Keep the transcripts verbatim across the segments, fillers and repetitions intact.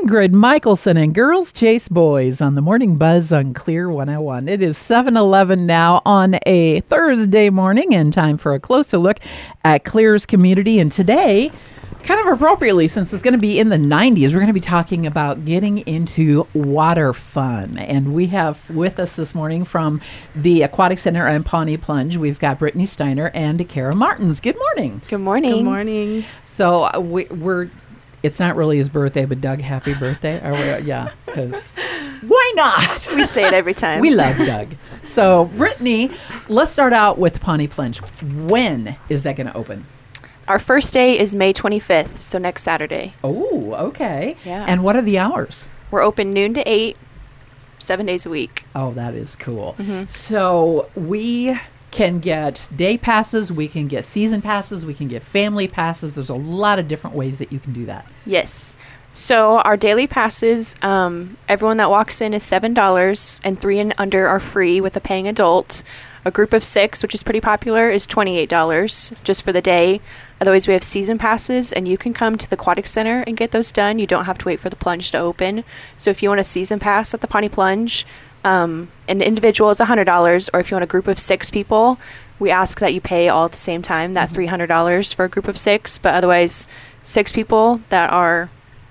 Ingrid Michaelson and Girls Chase Boys on the Morning Buzz on Clear one oh one. It is seven eleven now on a Thursday morning and time for a closer look at Clear's community. And today, kind of appropriately, since it's going to be in the nineties, we're going to be talking about getting into water fun. And we have with us this morning from the Aquatic Center and Pawnee Plunge, we've got Brittany Steiner and Kara Martins. Good morning. Good morning. Good morning. So uh, we, we're... It's not really his birthday, but Doug, happy birthday. Or we, yeah, because why not? We say it every time. We love Doug. So, Brittany, let's start out with Pawnee Plunge. When is that going to open? Our first day is May twenty-fifth, so next Saturday. Oh, okay. Yeah. And what are the hours? We're open noon to eight, seven days a week. Oh, that is cool. Mm-hmm. So, we can get day passes, we can get season passes, we can get family passes. There's a lot of different ways that you can do that. Yes. So our daily passes, um, everyone that walks in is seven dollars, and three and under are free with a paying adult. A group of six, which is pretty popular, is twenty-eight dollars just for the day. Otherwise, we have season passes, and you can come to the Aquatic Center and get those done. You don't have to wait for the plunge to open. So if you want a season pass at the Pawnee Plunge, Um, an individual is one hundred dollars, or if you want a group of six people, we ask that you pay all at the same time, that three hundred dollars for a group of six. But otherwise, six people that are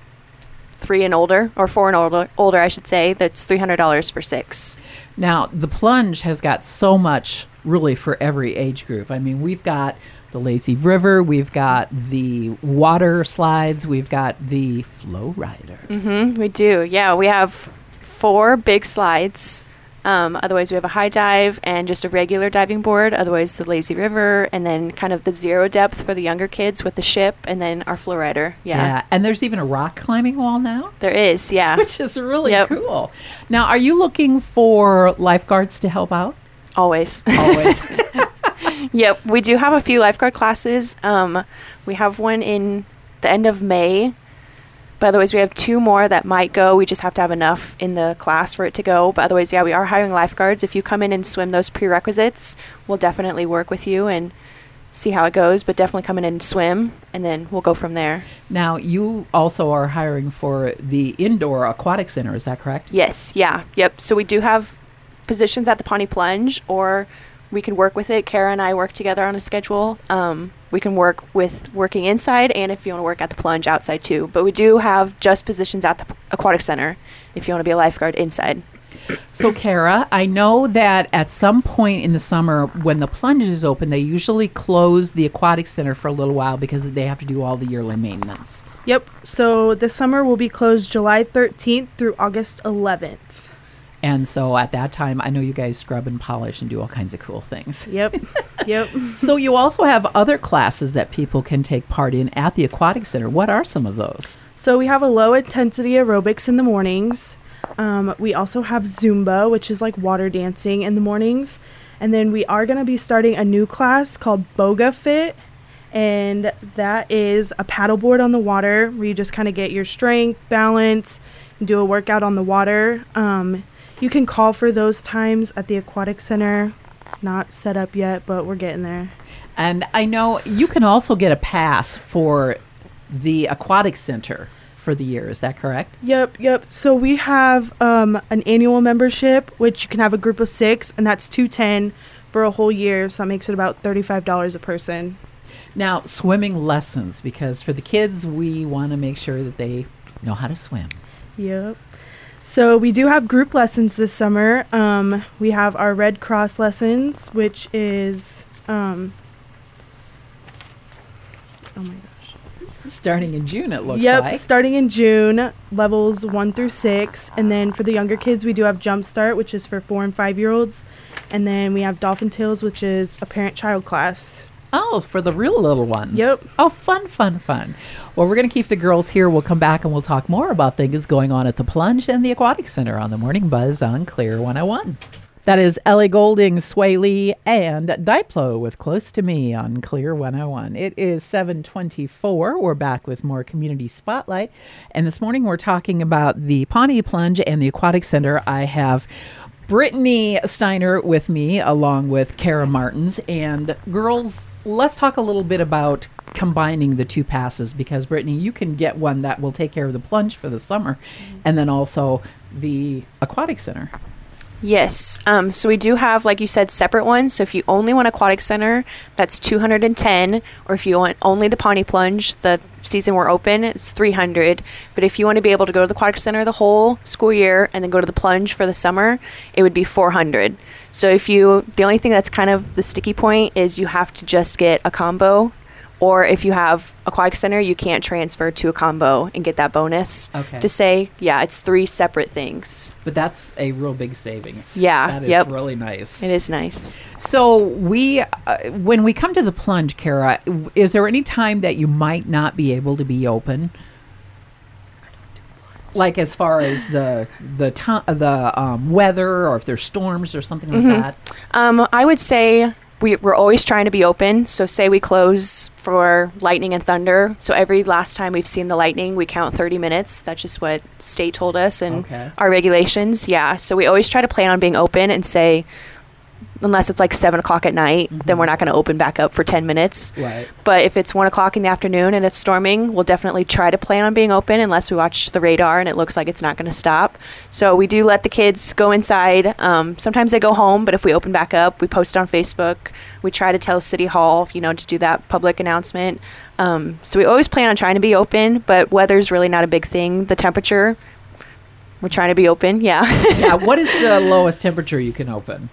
three and older, or four and older, older I should say, that's three hundred dollars for six. Now, the plunge has got so much really for every age group. I mean, we've got the lazy river, we've got the water slides, we've got the flow rider. Mm-hmm, we do. Yeah, we have four big slides. Um, otherwise, we have a high dive and just a regular diving board. Otherwise, the lazy river, and then kind of the zero depth for the younger kids with the ship, and then our flow rider. Yeah. Yeah. And there's even a rock climbing wall now. There is, yeah. Which is really Yep. cool. Now, are you looking for lifeguards to help out? Always. Always. Yep. We do have a few lifeguard classes. Um, we have one in the end of May. But otherwise, we have two more that might go. We just have to have enough in the class for it to go. But otherwise, yeah, we are hiring lifeguards. If you come in and swim those prerequisites, we'll definitely work with you and see how it goes. But definitely come in and swim, and then we'll go from there. Now, you also are hiring for the indoor aquatic center. Is that correct? Yes. Yeah. Yep. So we do have positions at the Pawnee Plunge, or we can work with it. Kara and I work together on a schedule. Um, we can work with working inside, and if you want to work at the plunge, outside too. But we do have just positions at the Aquatic Center if you want to be a lifeguard inside. So, Kara, I know that at some point in the summer when the plunge is open, they usually close the Aquatic Center for a little while because they have to do all the yearly maintenance. Yep. So this summer will be closed July thirteenth through August eleventh. And so at that time, I know you guys scrub and polish and do all kinds of cool things. Yep. Yep. So you also have other classes that people can take part in at the Aquatic Center. What are some of those? So we have a low intensity aerobics in the mornings. Um, we also have Zumba, which is like water dancing in the mornings. And then we are going to be starting a new class called Boga Fit. And that is a paddleboard on the water where you just kind of get your strength, balance, and do a workout on the water. Um, you can call for those times at the Aquatic Center. Not set up yet, but we're getting there. And I know you can also get a pass for the Aquatic Center for the year. Is that correct? Yep, yep. So we have um, an annual membership, which you can have a group of six, and that's two hundred ten dollars for a whole year. So that makes it about thirty-five dollars a person. Now, swimming lessons, because for the kids, we want to make sure that they know how to swim. Yep. So we do have group lessons this summer. Um, we have our Red Cross lessons, which is, um, oh my gosh. Starting in June, it looks Yep, like. starting in June, levels one through six. And then for the younger kids, we do have Jumpstart, which is for four and five-year-olds. And then we have Dolphin Tales, which is a parent-child class. Oh, for the real little ones. Yep. Oh, fun, fun, fun. Well, we're going to keep the girls here. We'll come back and we'll talk more about things going on at the Plunge and the Aquatic Center on the Morning Buzz on Clear one oh one. That is Ellie Goulding, Sway Lee, and Diplo with Close to Me on Clear one oh one. It is seven twenty-four. We're back with more Community Spotlight. And this morning we're talking about the Pawnee Plunge and the Aquatic Center. I have Brittany Steiner with me, along with Kara Martins. And girls, let's talk a little bit about combining the two passes, because Brittany, you can get one that will take care of the plunge for the summer, and then also the aquatic center. Yes. Um, so we do have, like you said, separate ones. So if you only want aquatic center, that's two hundred ten, or if you want only the Pawnee Plunge, the season we're open, it's three hundred. But if you want to be able to go to the aquatic center the whole school year and then go to the plunge for the summer, it would be four hundred. So if you, the only thing that's kind of the sticky point is you have to just get a combo. Or if you have aquatic center, you can't transfer to a combo and get that bonus. Okay. To say, yeah, it's three separate things. But that's a real big savings. Yeah, That is yep. really nice. It is nice. So we, uh, when we come to the plunge, Kara, w- is there any time that you might not be able to be open? Like as far as the the to- the um, weather, or if there's storms or something like Mhm. that? Um, I would say we, we're always trying to be open. So say we close for lightning and thunder. So every last time we've seen the lightning, we count thirty minutes. That's just what state told us and Okay. our regulations. Yeah. So we always try to plan on being open and say, unless it's like seven o'clock at night, then we're not going to open back up for ten minutes. Right. But if it's one o'clock in the afternoon and it's storming, we'll definitely try to plan on being open unless we watch the radar and it looks like it's not going to stop. So we do let the kids go inside. Um, sometimes they go home, but if we open back up, we post it on Facebook. We try to tell City Hall, you know, to do that public announcement. Um, so we always plan on trying to be open, but weather's really not a big thing. The temperature, we're trying to be open. Yeah. Yeah. What is the lowest temperature you can open?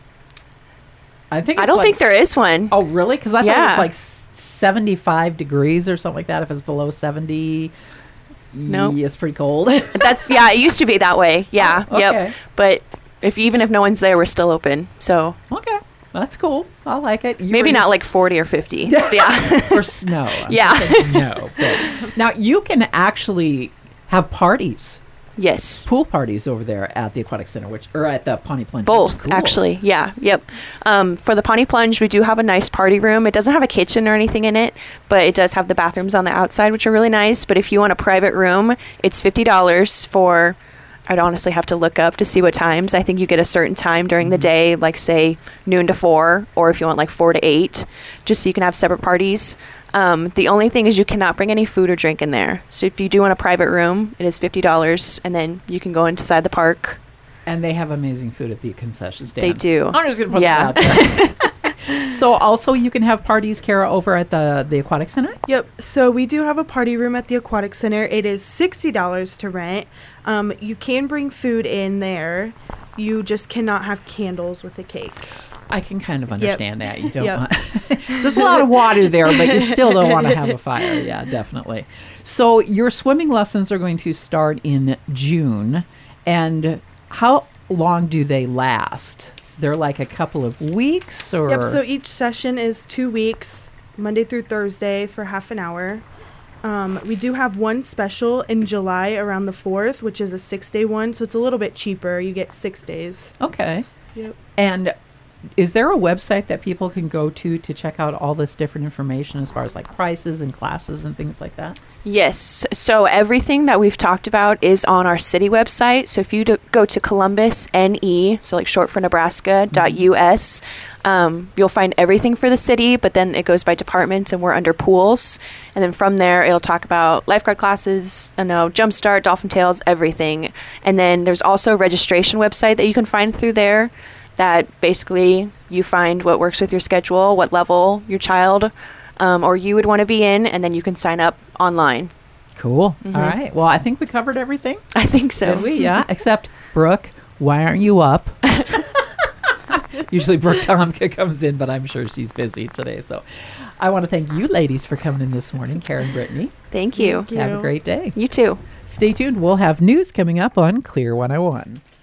I think I it's don't like think there is one. Oh, really? Because I thought it Yeah. was like s- seventy-five degrees or something like that. If it's below seventy, Nope. yeah, it's pretty cold. That's, yeah, it used to be that way. Yeah. Oh, okay. Yep. But if even if no one's there, we're still open. So Okay, that's cool. I like it. You maybe were- not like forty or fifty. Yeah. or snow. I'm Yeah. thinking no. But now you can actually have parties, Yes. pool parties over there at the aquatic center, which or at the Pawnee Plunge. which is Both, cool. actually. Yeah. Yep. Um, for the Pawnee Plunge, we do have a nice party room. It doesn't have a kitchen or anything in it, but it does have the bathrooms on the outside, which are really nice. But if you want a private room, it's fifty dollars for, I'd honestly have to look up to see what times. I think you get a certain time during the day, like say noon to four, or if you want like four to eight, just so you can have separate parties. Um, the only thing is you cannot bring any food or drink in there. So if you do want a private room, it is fifty dollars, and then you can go inside the park. And they have amazing food at the concession stand. They do. I'm just gonna put Yeah. that out there. So also you can have parties, Kara, over at the the aquatic center. Yep. So we do have a party room at the aquatic center. It is sixty dollars to rent. Um, you can bring food in there. You just cannot have candles with the cake. I can kind of understand that. You don't Yep. want there's a lot of water there, but you still don't want to have a fire. Yeah, definitely. So your swimming lessons are going to start in June. And how long do they last? They're like a couple of weeks or Yep. So each session is two weeks, Monday through Thursday for half an hour. Um, we do have one special in July around the fourth, which is a six-day one. So it's a little bit cheaper. You get six days. Okay. Yep. And is there a website that people can go to to check out all this different information as far as like prices and classes and things like that? Yes. So everything that we've talked about is on our city website. So if you do go to Columbus N E, so like short for Nebraska, dot U S, um, you'll find everything for the city, but then it goes by departments and we're under pools. And then from there, it'll talk about lifeguard classes, I know, Jumpstart, Dolphin Tales, everything. And then there's also a registration website that you can find through there that basically you find what works with your schedule, what level your child um, or you would want to be in, and then you can sign up online. Cool. Mhm. All right. Well, I think we covered everything. I think so. Did we? Yeah. Except, Brooke, why aren't you up? Usually Brooke Tomka comes in, but I'm sure she's busy today. So I want to thank you ladies for coming in this morning, Karen, Brittany. Thank you. Thank Have a you. great day. You too. Stay tuned. We'll have news coming up on Clear one oh one.